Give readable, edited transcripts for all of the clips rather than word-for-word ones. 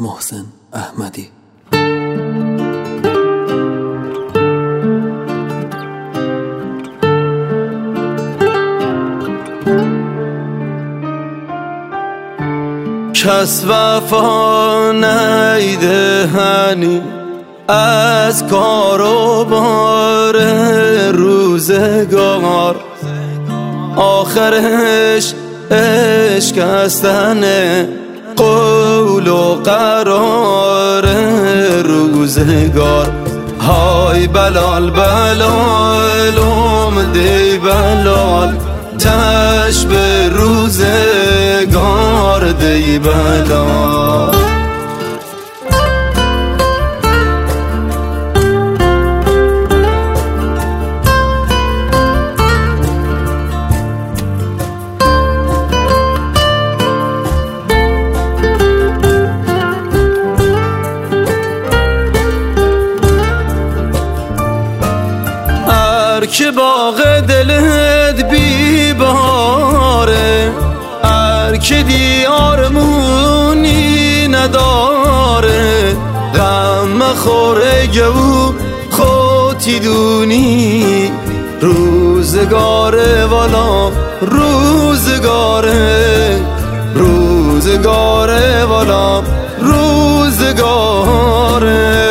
محسن احمدی. کس وفا نیده هنی از کار و بار روزگار، آخرش اشکستن قول و قرار روزگار. های بلال بلال اومدی بلال، تش به روزگار دی بلال. که باغ دلت بی باره، که دیارمونی نداره، غم مخوره گو خودتی دونی. روزگاره والا روزگاره، روزگاره والا روزگاره.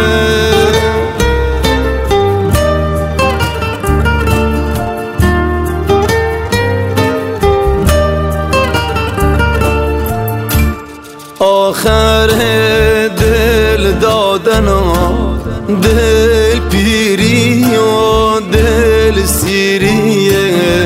آخر دل دادن و دل پیری و دل سیریه،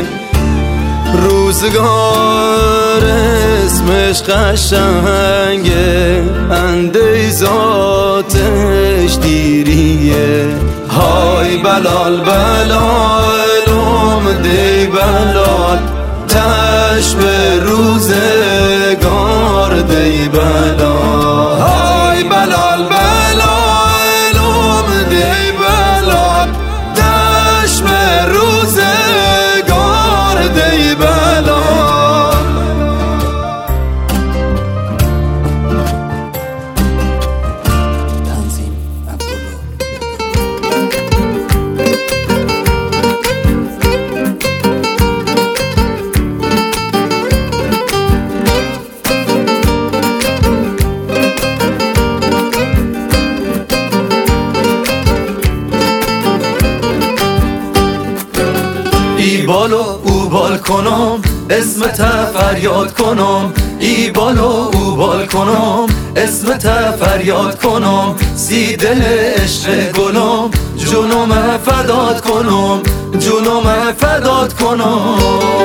روزگار اسمش قشنگه، انده ذاتش دیریه. های بلال بلال اومدی بلال، تش به روزگار دی بلال. های بلال بلال اومدی بلال، تش به روزگار دی بلال. تنظیم عبدالله. ای بالو او بال کنم اسمت فریاد کنم، ای بالو او بال کنم اسمت فریاد کنم. سی دل عشق گلم جونم فدات کنم، جونم فدات کنم.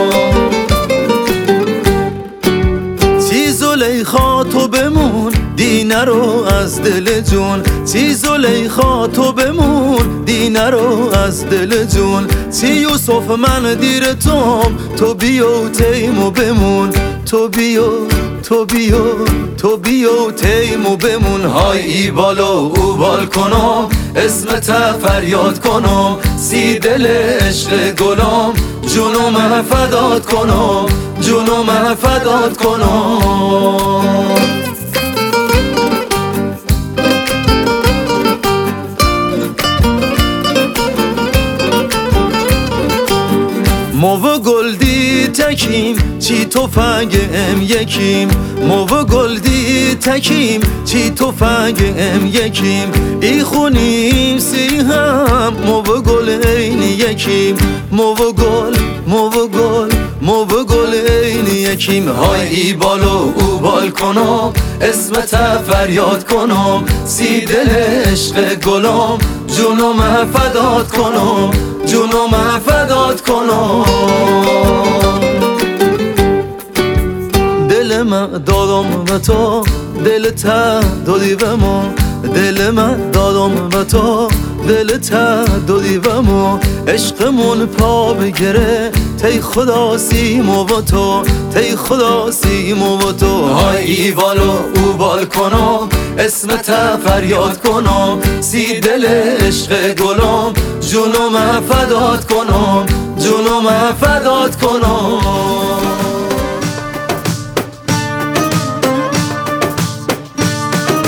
سی زلیخا تو بمون دینه رو از دل جون، سی زلیخا تو بمون دینه رو از دل جون. سی یوسف من دیر تو بیو تیمو بمون، تو بیو تو بیو تو بیو تیمو بمون. های ای بالو او بال کنم اسمت فریاد کنم، سی دل عشق گلم جونم فدات کنم، جونم فدات کنم. موو گلدی تکیم چی تفنگ ام یکیم، موو گلدی تکیم چی تفنگ ام یکیم. ای خونیم سی هم موو گل این یکیم، موو گل موو گل موو گل این یکیم. های ای بالو او بال کنم اسمت فریاد کنم، سی دل عشق گلم جونم فدات کنم، جونم فدات کنم. دل من دادم و تو دلت دادی و ما، دل من دادم و تو دلت دادی و ما. عشقمون پا بگره تی خدا سیمو و تو، تی خدا سیمو و تو. های ای بالو او بال کنم اسمت فریاد کنم، سی دل عشق گلم جونم فدات کنم، جونم فدات کنم.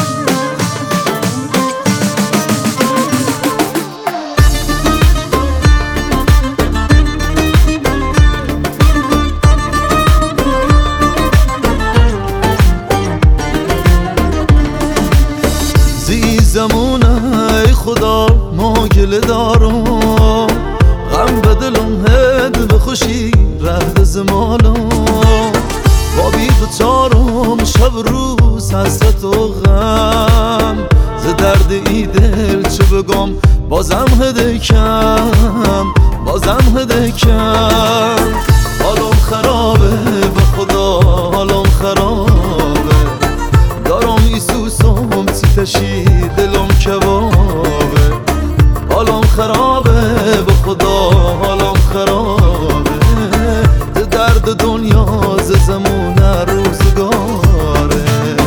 زمونه ای خدا ما گله دارم، غم به دلم هد به خوشی رهد زمالم، با بی دوچارم شب روز حسرت و غم، ز درد ای دل چه بگم بازم هده کم، بازم هده کم. حالم خرابه به خدا حالم خرابه، دارم ایسوسم تشی دلم کبابه، حالم خرابه به خدا حالم خرابه، درد دنیا ز زمون روزگاره.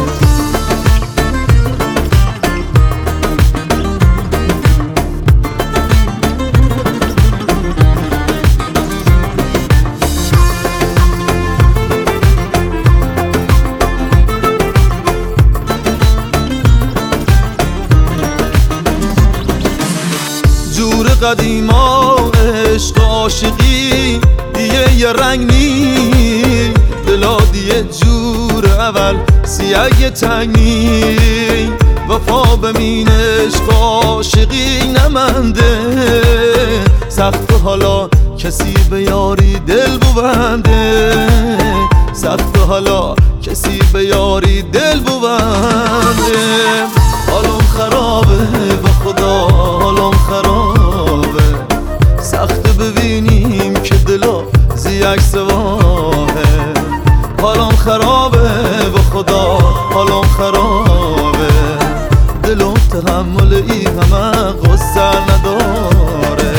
جور قدیما عشق عاشقی دیگه یه رنگ نی، دلا دیگه جور اول سیاگ تنگ نی، وفا بمین عشق عاشقی نمنده، سخت حالا کسی به یاری دل ببنده، سخت حالا کسی به یاری دل ببنده. حالم خرابه به خدا حالم خرابه، سخت ببینیم که دلا زیک سواهه، حالم خرابه به خدا حالم خرابه، دلم تحمل ای همه غصه نداره.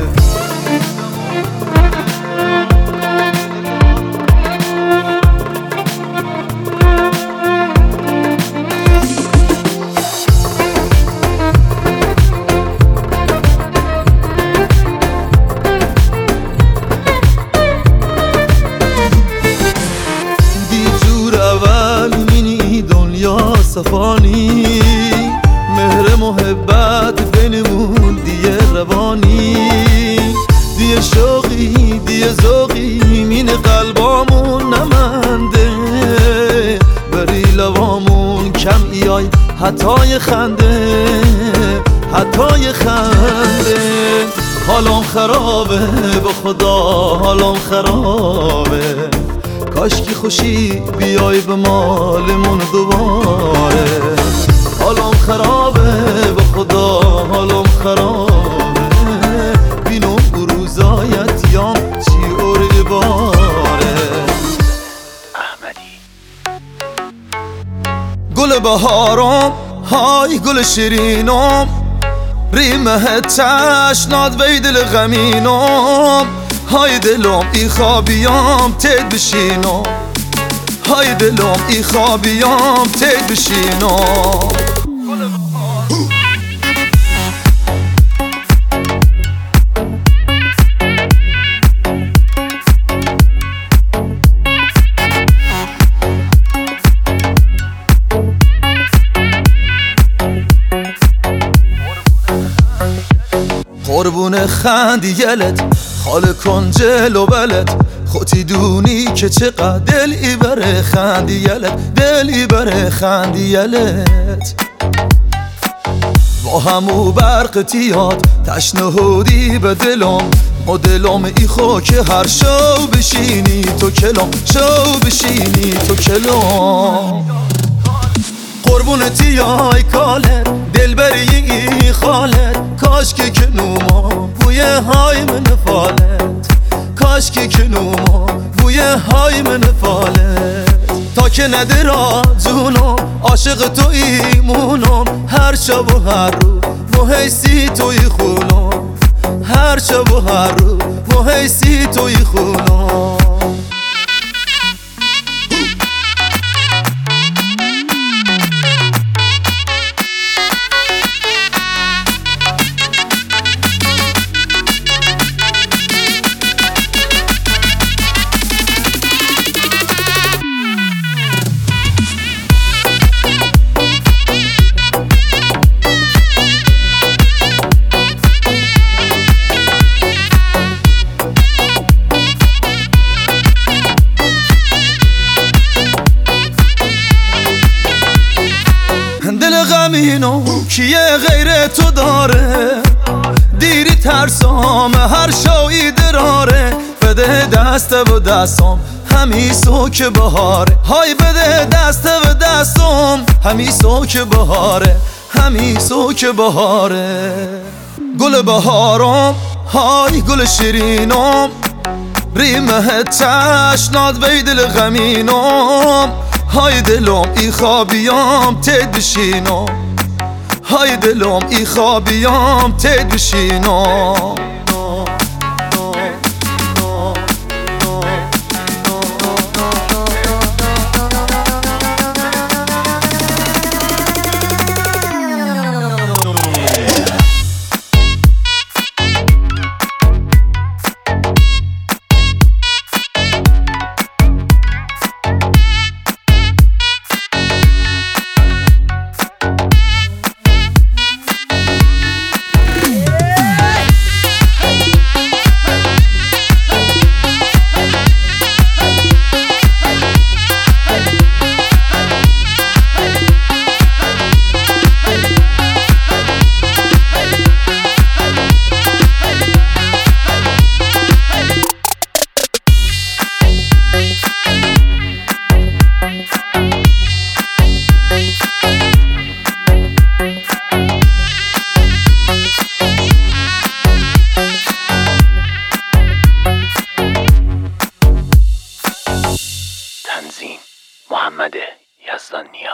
صفانی مهر محبت بینمون دیگه روانی، دیگه شوقی دیگه ذوقی مین قلبامون نمنده، بری لبامون کم ایای حتی خنده حتی خنده. حالم خرابه به خدا حالم خرابه، کاشکی خوشی بیای به مالمون دوباره، حالم خرابه به خدا حالم خرابه، بینم روزایت یام چی اوری باره. احمدی گل بهارم های گل شیرینم، ریمه تشناد وی دل غمینم، های دلم ای خوابیام تید بشینم، های دلم ای خوابیام تید بشینم. قربون خندیلت حال کن جلو بلت، خودی دونی که چقدر دلی بره خندیلت، دلی بره خندیلت. با همو برق تیاد تشنهودی به دلم، و دلم ای خو که هر شو بشینی تو کلم، شو بشینی تو کلم. قربون تیای کالت دل بری ای خالت، کاش که کنوما بوی های من فالت، کاش که کنوما بوی های من فالت. تا که ندرا جونم عاشق تو ایمونم، هر شب و هر رو محیسی توی خونم، هر شب و هر رو محیسی توی خونم. دل غمینو کیه غیر تو داره دیری ترسام هر شایی دراره بده دست و دستم همی سوک بهاره های بده دست و دستم همی سوک بهاره همی سوک بهاره گل بهارم های گل شیرینم ریمه تشناد وی دل غمینم های دلم ای خوابیام تید بشینم های دلم ای خوابیام تید بشینم تنظیم محمد یزدانیا.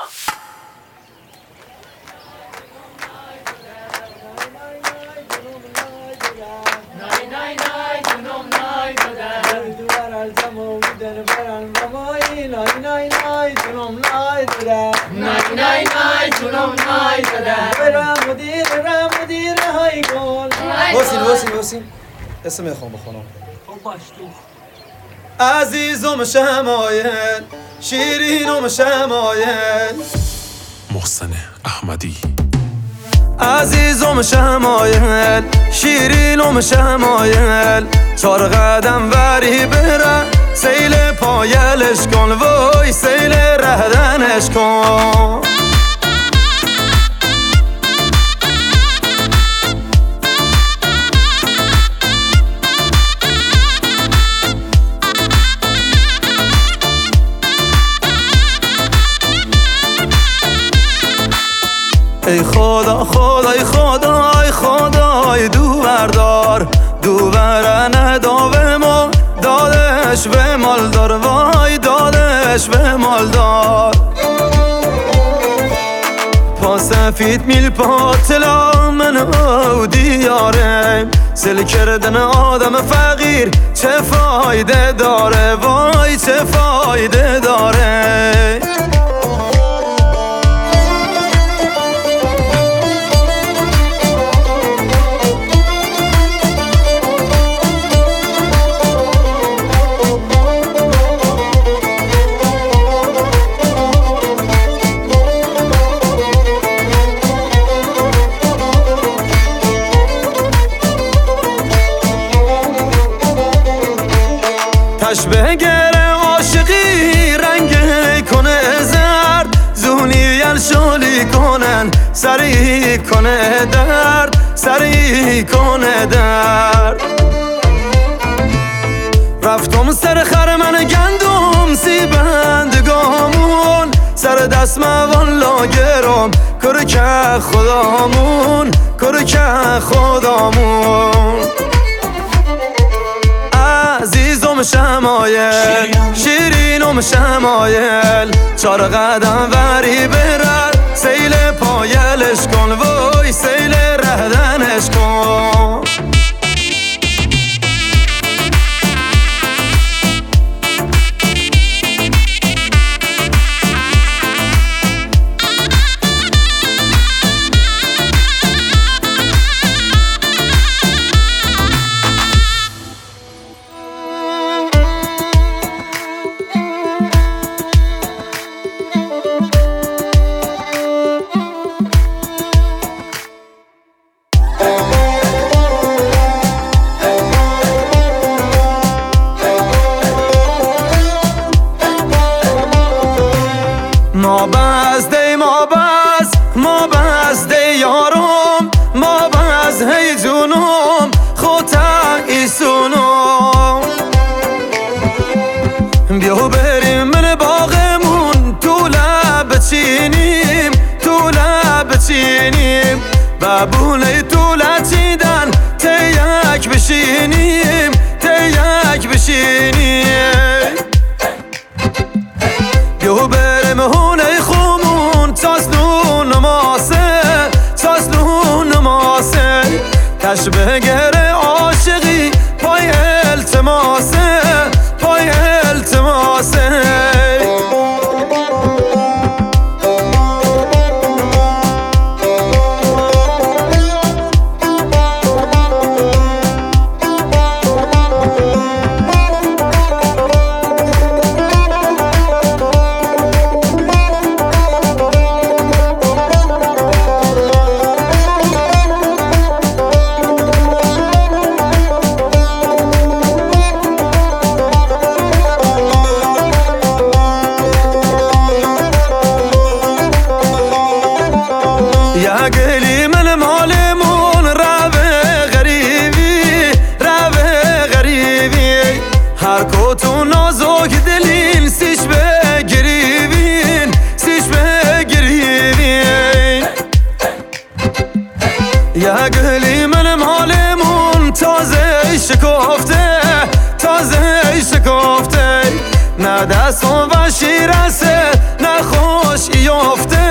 واسین اسم میخوام بخونم. عزیزم شمایل شیرینم شمایل محسن احمدی. عزیزم شمایل شیرینم شمایل 4 قدم وری بره سیل پایلش کن وای سیل رهدنش کن ای خدا خدای خدای خدای دو بردار دو برنه داوه ما دادش به مالدار وای دادش به مالدار پا سفید میل پا طلا من او دیاره سل کردن آدم فقیر چه فایده داره وای چه فایده داره تشبه گره عاشقی رنگ کنه زرد زونی شالی کنن سری کنه درد سری کنه درد رفتم سر خر من گندم سی بندگامون سر دست موان لاگرم کر که خدامون کر که خدامون عزیزم شمایل شیرینم شمایل 4 قدم وری برد سیل پایلش کن وای سیل رهدنش کن ببونه دولتیدن تیک بشینیم تیک بشینیم بیا بریم هونه خومون تاسلون نماسه کش بگره عاشقی پای التماسه یا گلی من مالمون رابه غریبی هر کوتو نازک دلین سیش بگریبین یا گلی من مالمون تازه شکفته نه دستم و شیرسه نه خوش یافته